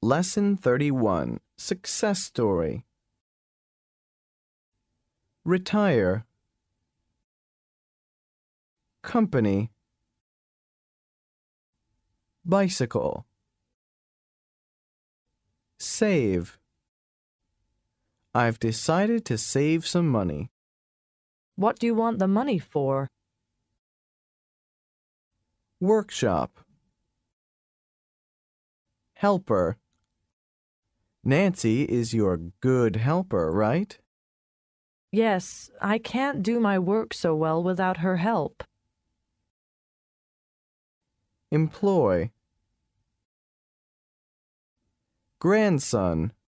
Lesson 31, Success Story. Retire. Company. Bicycle. Save. I've decided to save some money. What do you want the money for? Workshop. Helper. Nancy is your good helper, right? Yes, I can't do my work so well without her help. Employ. Grandson.